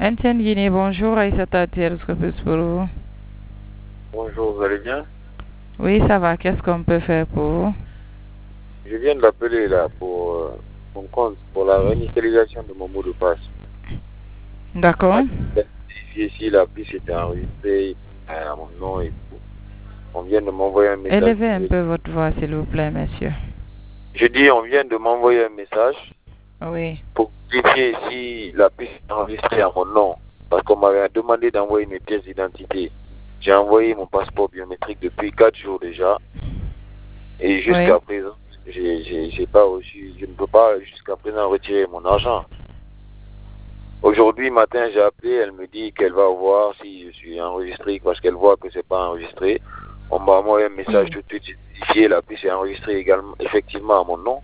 MTN Guinée, bonjour, Aïssata Thierry pour vous. Bonjour, vous allez bien? Oui, ça va, qu'est-ce qu'on peut faire pour vous? Je viens de l'appeler là pour mon compte, pour la réinitialisation de mon mot de passe. D'accord. Si la piste était enregistrée à mon nom et tout. On vient de m'envoyer un message. Élevez un peu votre voix, s'il vous plaît, monsieur. Je dis, on vient de m'envoyer un message Oui. pour vérifier si la piste est enregistrée à mon nom. Parce qu'on m'avait demandé d'envoyer une pièce d'identité. J'ai envoyé mon passeport biométrique depuis 4 jours déjà. Et jusqu'à présent, j'ai pas reçu, je ne peux pas jusqu'à présent retirer mon argent. Aujourd'hui matin, j'ai appelé, elle me dit qu'elle va voir si je suis enregistré parce qu'elle voit que c'est pas enregistré. On m'a envoyé un message tout de suite, j'ai vérifié, la puce est enregistrée également, effectivement à mon nom.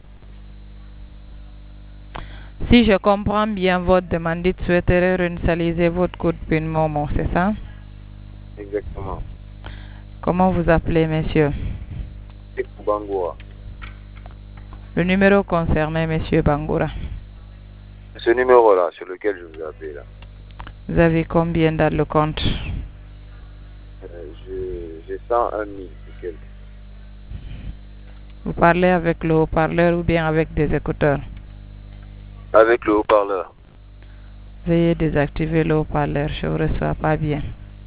Si je comprends bien votre demande, vous souhaiterez réinitialiser votre code PIN Momo, c'est ça? Exactement. Comment vous appelez, monsieur? C'est Bangoura. Le numéro concerné, monsieur Bangoura. Ce numéro-là, sur lequel je vous ai appelé là. Vous avez combien dans le compte? J'ai 101 000 et quelques. Vous parlez avec le haut-parleur ou bien avec des écouteurs? Avec le haut-parleur. Veuillez désactiver le haut-parleur, je ne vous reçois pas bien.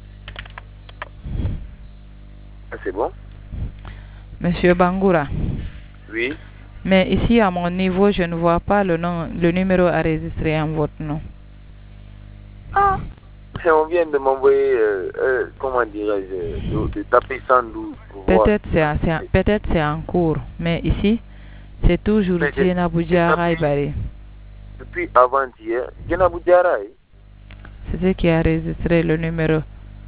Ah, c'est bon? Monsieur Bangoura. Oui. Mais ici, à mon niveau, je ne vois pas le numéro enregistré en votre nom. Ah! On vient de m'envoyer, comment dirais-je, de taper 112 pour voir. Peut-être c'est en cours, mais ici, c'est toujours Diena Boudjara Ibari. Depuis avant-hier, Diena Boudjara. C'est ce qui a enregistré le numéro.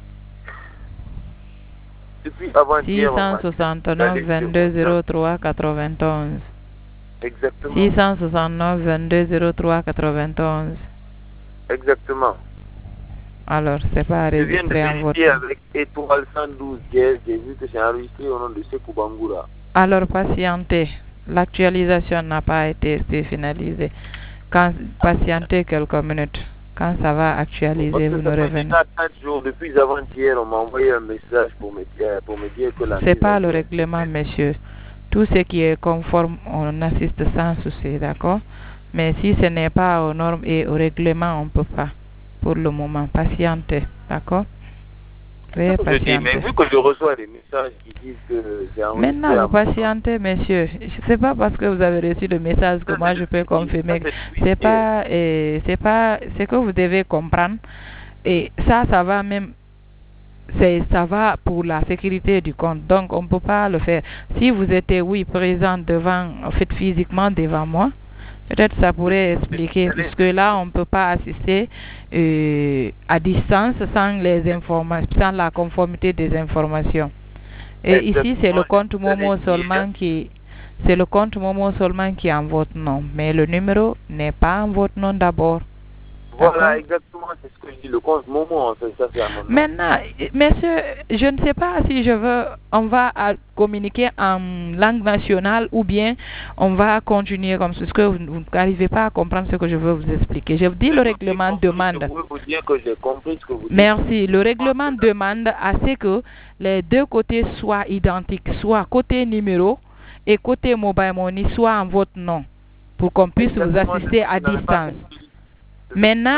Depuis avant-hier. 669 22 03 91. Exactement. 669 22 03 91. Exactement. Alors, c'est pas enregistré en votre. Je viens de vérifier avec étoile 112 j'ai vu que c'est enregistré au nom de Sekou Bangoura. Alors, patientez. L'actualisation n'a pas été finalisée. Patientez quelques minutes. Quand ça va actualiser, vous nous revenez. Depuis avant-hier, on m'a envoyé un message pour me dire que la... C'est pas le règlement, monsieur. Tout ce qui est conforme, on assiste sans souci, d'accord? Mais si ce n'est pas aux normes et au règlement, on ne peut pas. Pour le moment, patientez, d'accord? Veuillez patienter. Mais vu que je reçois des messages qui disent que c'est enregistré... Maintenant, vous patientez, monsieur. C'est pas parce que vous avez reçu le message que moi je peux confirmer. C'est pas ce que vous devez comprendre. Et ça va même... ça va pour la sécurité du compte. Donc, on ne peut pas le faire. Si vous étiez, oui, présent devant, en fait, physiquement devant moi, peut-être ça pourrait expliquer, puisque là, on ne peut pas assister à distance sans les informations, sans la conformité des informations. Et ici, c'est le compte Momo seulement qui... C'est le compte Momo seulement qui est en votre nom. Mais le numéro n'est pas en votre nom d'abord. Voilà, exactement, c'est ce que je dis. Le compte Momo, en fait, ça c'est à mon nom. Maintenant, monsieur, je ne sais pas si on va communiquer en langue nationale ou bien on va continuer comme ce que vous n'arrivez pas à comprendre ce que je veux vous expliquer. Je vous dis le règlement demande. Je veux vous dire que j'ai compris ce que vous dites. Merci. Le règlement demande à ce que les deux côtés soient identiques, soit côté numéro et côté mobile money soit en votre nom pour qu'on puisse vous assister à distance. Maintenant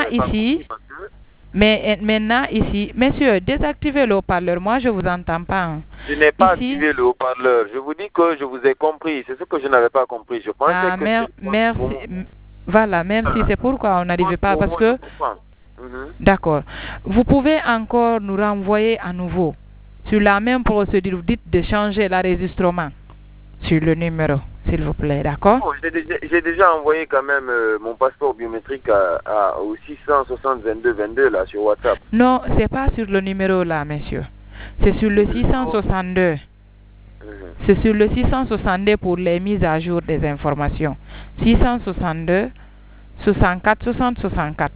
ici, monsieur, désactivez le haut-parleur. Moi, je vous entends pas. Hein. Je n'ai pas activé le haut-parleur. Je vous dis que je vous ai compris. C'est ce que je n'avais pas compris. Je pensais que merci. Voilà, merci. C'est pourquoi on n'arrivait pas parce que... D'accord. Vous pouvez encore nous renvoyer à nouveau sur la même procédure. Vous dites de changer l'enregistrement sur le numéro, s'il vous plaît, d'accord? Oh, j'ai déjà envoyé quand même mon passeport biométrique au 660 22 22 là sur WhatsApp. Non, c'est pas sur le numéro là, monsieur. C'est sur le 662. C'est sur le 662 pour les mises à jour des informations. 662 64 60 64.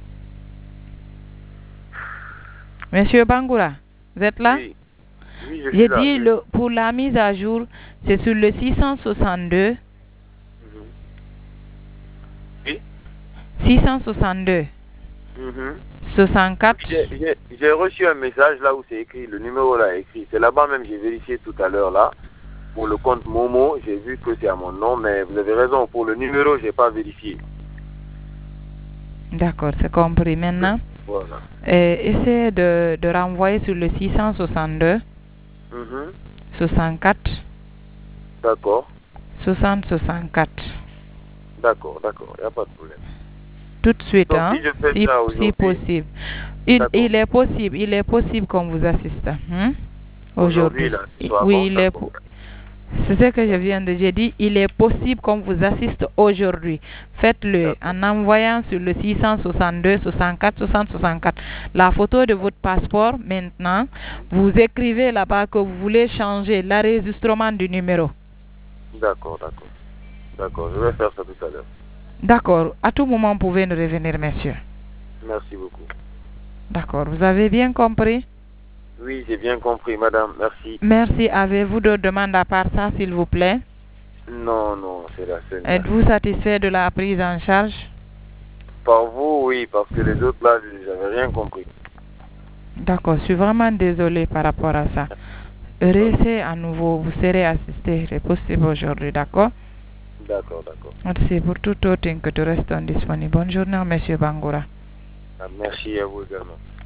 Monsieur Bangoura, vous êtes là? Oui. Oui, j'ai dit pour la mise à jour, c'est sur le 662. Oui. 662. 64. J'ai reçu un message là où c'est écrit, le numéro là est écrit. C'est là-bas même, j'ai vérifié tout à l'heure là. Pour le compte Momo, j'ai vu que c'est à mon nom, mais vous avez raison, pour le numéro, j'ai pas vérifié. D'accord, c'est compris. Maintenant, voilà. Essayez de renvoyer sur le 662 64. D'accord. 60 64. D'accord, il n'y a pas de problème. Tout de suite, donc, hein, si possible. Il est possible qu'on vous assiste aujourd'hui. Oui, c'est ce que je viens de dire. Il est possible qu'on vous assiste aujourd'hui. Faites-le en envoyant sur le 662 64 60 64 la photo de votre passeport. Maintenant, vous écrivez là-bas que vous voulez changer l'enregistrement du numéro. D'accord, je vais faire ça tout à l'heure. D'accord, à tout moment, vous pouvez nous revenir, monsieur. Merci beaucoup. D'accord, vous avez bien compris? Oui, j'ai bien compris, madame, merci. Merci, avez-vous d'autres demandes à part ça, s'il vous plaît? Non, c'est la seule. Êtes-vous satisfait de la prise en charge? Par vous, oui, parce que les autres là, j'avais rien compris. D'accord, je suis vraiment désolé par rapport à ça. Restez à nouveau, vous serez assisté, c'est possible aujourd'hui, d'accord? D'accord. Merci pour tout autre que tu restes disponible. Bonne journée, monsieur Bangoura. Merci à vous également.